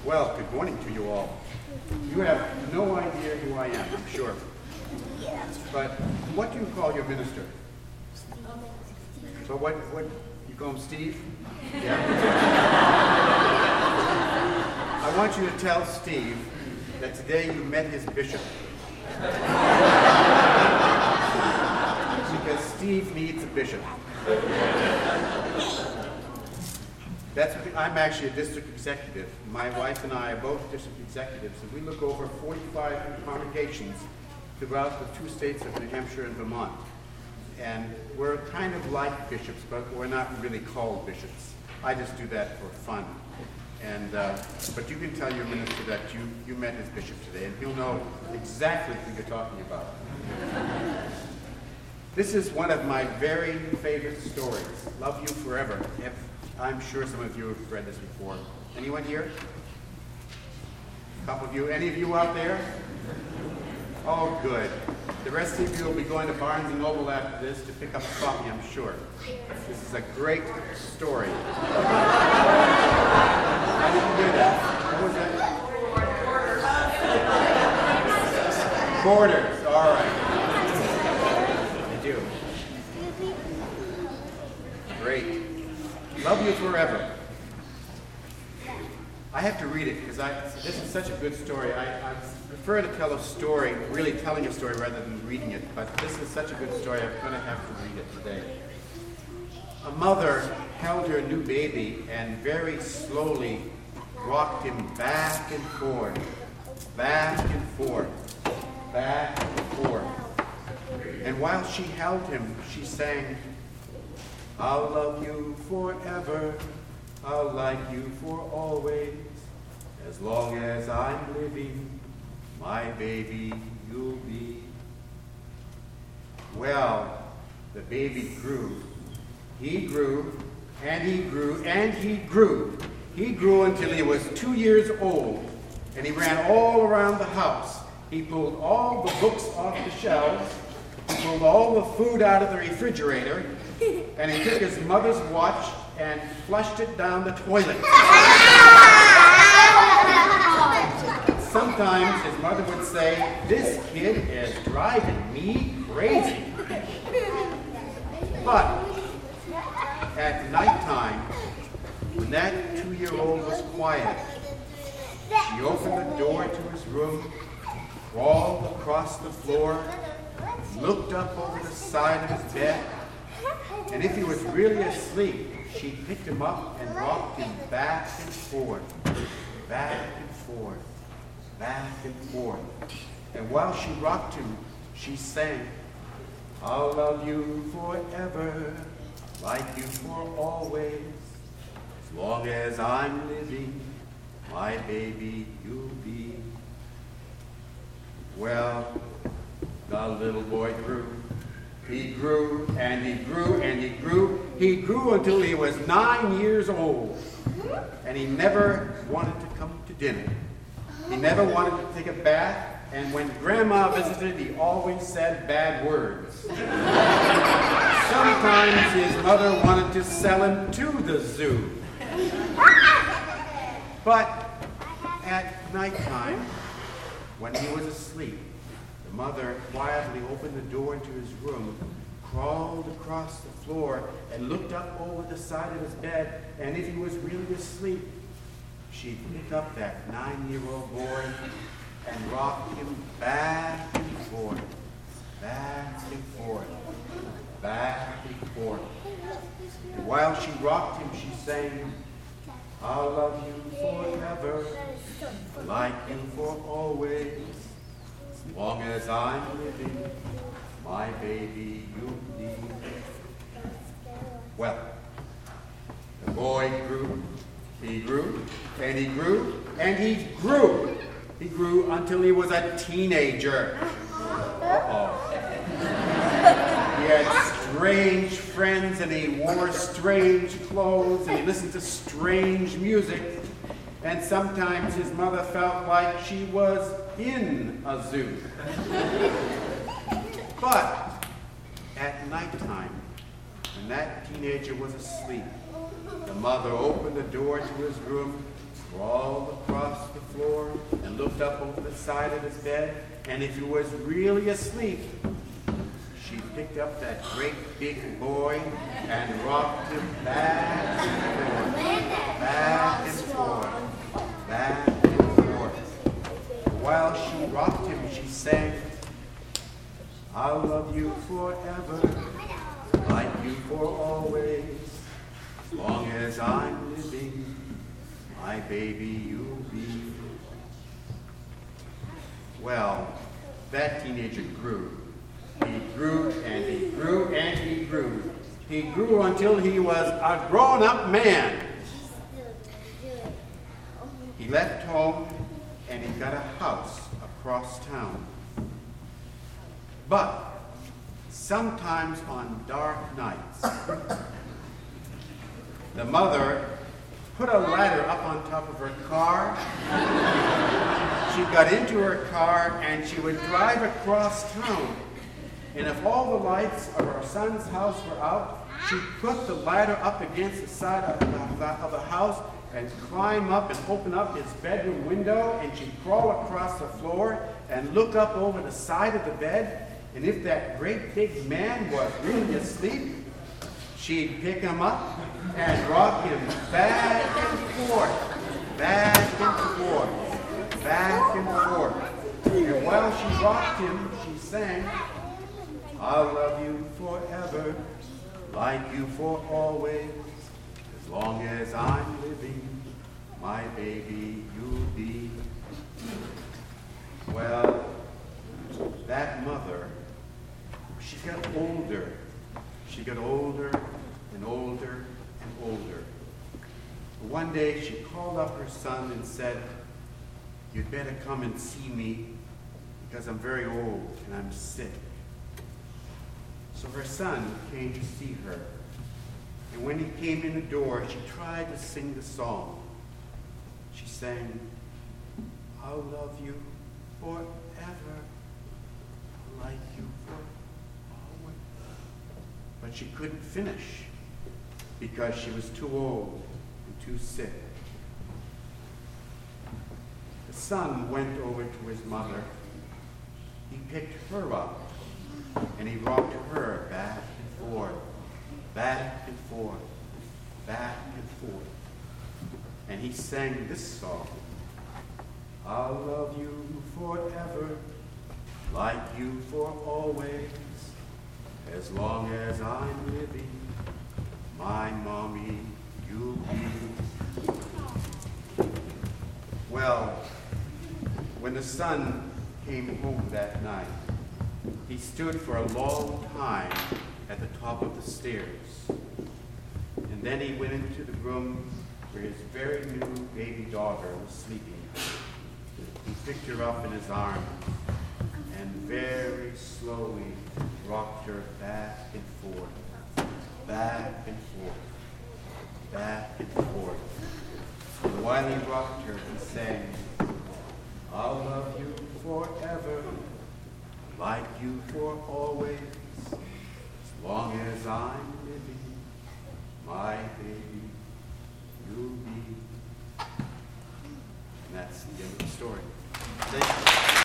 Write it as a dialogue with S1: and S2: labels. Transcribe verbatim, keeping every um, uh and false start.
S1: Well, good morning to you all. You have no idea who I am, I'm sure. But what do you call your minister? So what, what, you call him Steve? Yeah. I want you to tell Steve that today you met his bishop. Because Steve needs a bishop. That's what the, I'm actually a district executive. My wife and I are both district executives, and we look over forty-five congregations throughout the two states of New Hampshire and Vermont. And we're kind of like bishops, but we're not really called bishops. I just do that for fun. And uh, but you can tell your minister that you, you met his bishop today, and he'll know exactly who you're talking about. This is one of my very favorite stories, Love You Forever. If, I'm sure some of you have read this before. Anyone here? A couple of you. Any of you out there? Oh, good. The rest of you will be going to Barnes and Noble after this to pick up a copy, I'm sure. This is a great story. I didn't hear that. What was that? Borders. All right. I do. Great. Love You Forever. I have to read it because I this is such a good story. I, I prefer to tell a story, really telling a story rather than reading it, but this is such a good story I'm going to have to read it today. A mother held her new baby and very slowly rocked him back and forth, back and forth, back and forth. And while she held him, she sang, "I'll love you forever, I'll like you for always, as long as I'm living, my baby you'll be." Well, the baby grew. He grew, and he grew, and he grew. He grew until he was two years old, and he ran all around the house. He pulled all the books off the shelves, he pulled all the food out of the refrigerator, and he took his mother's watch and flushed it down the toilet. Sometimes his mother would say, "This kid is driving me crazy." But at nighttime, when that two-year-old was quiet, she opened the door to his room, crawled across the floor, looked up over the side of his bed, and if he was really asleep, she picked him up and rocked him back and forth, back and forth, back and forth. And while she rocked him, she sang, "I'll love you forever, like you for always, as long as I'm living, my baby you'll be." Well, the little boy grew. He grew, and he grew, and he grew. He grew until he was nine years old. And he never wanted to come to dinner. He never wanted to take a bath, and when Grandma visited, he always said bad words. Sometimes his mother wanted to sell him to the zoo. But at nighttime, when he was asleep, the mother quietly opened the door into his room, crawled across the floor, and looked up over the side of his bed, and if he was really asleep, she'd pick up that nine-year-old boy and rock him back and forth, back and forth, back and forth. And while she rocked him, she sang, "I'll love you forever, like you for always, as long as I'm living, my baby you'll be." Well, the boy grew, he grew, and he grew, and he grew. He grew until he was a teenager. Uh-oh. He had strange friends, and he wore strange clothes, and he listened to strange music, and sometimes his mother felt like she was in a zoo. But at nighttime, when that teenager was asleep, the mother opened the door to his room, crawled across looked up over the side of his bed, and if he was really asleep, she picked up that great big boy and rocked him back and forth, back and forth, back and forth. While she rocked him, she sang, "I'll love you forever, like you for always, as long as I'm living, my baby you'll be." Well, that teenager grew. He grew and he grew and he grew. He grew until he was a grown-up man. He left home and he got a house across town. But sometimes on dark nights, the mother put a ladder up on top of her car. She got into her car and she would drive across town. And if all the lights of her son's house were out, she'd put the ladder up against the side of the, of the house and climb up and open up his bedroom window, and she'd crawl across the floor and look up over the side of the bed. And if that great big man was really asleep, she'd pick him up and rock him back and forth, back and forth, back and forth. And while she rocked him, she sang, "I'll love you forever, like you for always, as long as I'm living, my baby you'll be." Well, that mother, she got older. She got older and older and older. One day she called up her son and said, "You'd better come and see me because I'm very old and I'm sick." So her son came to see her. And when he came in the door, she tried to sing the song. She sang, "I'll love you forever, like you for always." But she couldn't finish because she was too old and too sick. The son went over to his mother. He picked her up and he rocked her back and forth, back and forth, back and forth. And he sang this song, "I'll love you forever, like you for always, as long as I'm living, my mommy you'll be." Well, when the son came home that night, he stood for a long time at the top of the stairs. And then he went into the room where his very new baby daughter was sleeping. He picked her up in his arms and very slowly rocked her back and forth, back and forth, back and forth. And while he rocked her, he sang, "I'll love you forever, like you for always, as long as I'm living, my baby you'll be." And that's the end of the story. Thank you.